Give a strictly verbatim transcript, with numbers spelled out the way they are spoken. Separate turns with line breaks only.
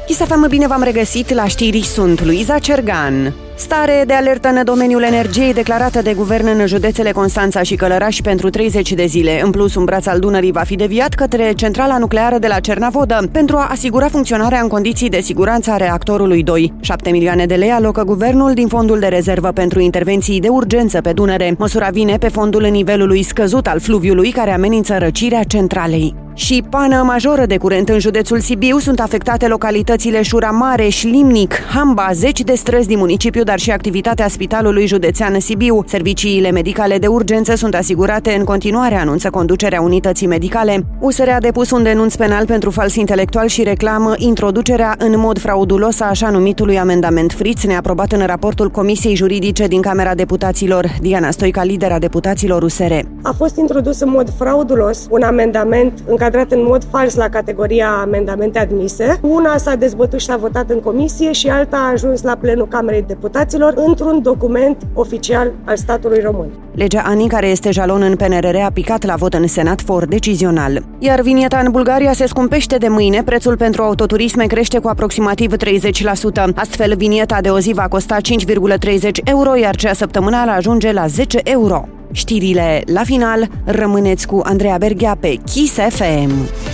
Kiss F M, bine v-am regăsit, la știri sunt Luiza Cergan. Stare de alertă în domeniul energiei declarată de guvern în județele Constanța și Călăraș pentru treizeci de zile. În plus, un braț al Dunării va fi deviat către centrala nucleară de la Cernavodă pentru a asigura funcționarea în condiții de siguranță a reactorului doi. șapte milioane de lei alocă guvernul din fondul de rezervă pentru intervenții de urgență pe Dunăre. Măsura vine pe fondul nivelului scăzut al fluviului care amenință răcirea centralei. Și pană majoră de curent în județul Sibiu, sunt afectate localitățile Șura Mare și Limnic, Hamba, zeci de străzi din municipiu, dar și activitatea Spitalului Județean Sibiu. Serviciile medicale de urgență sunt asigurate în continuare, anunță conducerea unității medicale. U S R a depus un denunț penal pentru fals intelectual și reclamă introducerea în mod fraudulos a așa numitului amendament Fritz, neaprobat în raportul Comisiei Juridice din Camera Deputaților. Diana Stoica, lidera deputaților U S R.
A fost introdus în mod fraudulos un amendament în încadrat în mod fals la categoria amendamente admise. Una s-a dezbătut și s-a votat în comisie și alta a ajuns la plenul Camerei Deputaților într-un document oficial al statului român.
Legea A N I, care este jalon în P N R R, a picat la vot în Senat for decizional. Iar vinieta în Bulgaria se scumpește de mâine, prețul pentru autoturisme crește cu aproximativ treizeci la sută. Astfel, vinieta de o zi va costa cinci virgulă treizeci euro, iar cea săptămânală ajunge la zece euro. Știrile la final, rămâneți cu Andreea Berghea pe Kiss F M.